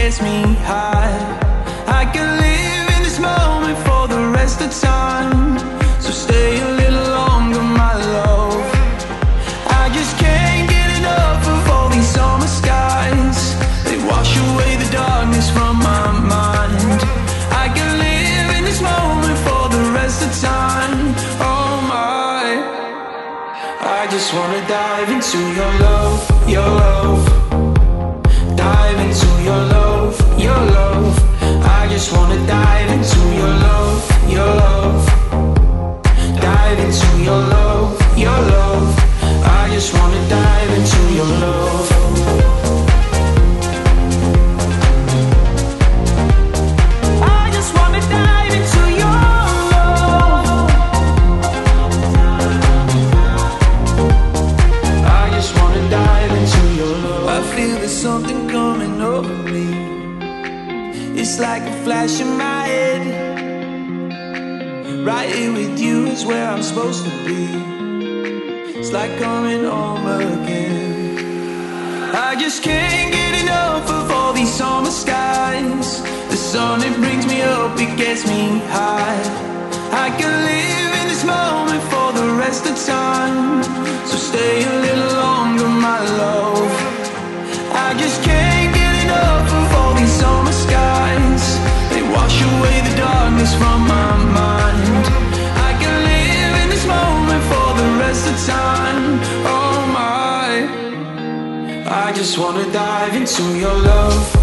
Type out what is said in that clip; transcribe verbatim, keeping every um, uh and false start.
gets me high. I can live in this moment for the rest of time. So stay a little longer, my love. I just can't get enough of all these summer skies. They wash away the darkness from my mind. I can live in this moment for the rest of time. Oh my, I just wanna dive into your love, your love. Dive into your love, your love. I just wanna dive into your love, your love. Dive into your love, your love. I just wanna dive into your love. I just wanna dive into your love. I just wanna dive into your love. I feel there's something coming over me. It's like a flash in my head. Right here with you is where I'm supposed to be. It's like coming home again. I just can't get enough of all these summer skies. The sun, it brings me up, it gets me high. I can live in this moment for the rest of time. So stay a little longer, my love. I just can't get enough of all these summer skies. They wash away the darkness from my mind. I can live in this moment for the rest of time. Oh my, I just wanna dive into your love,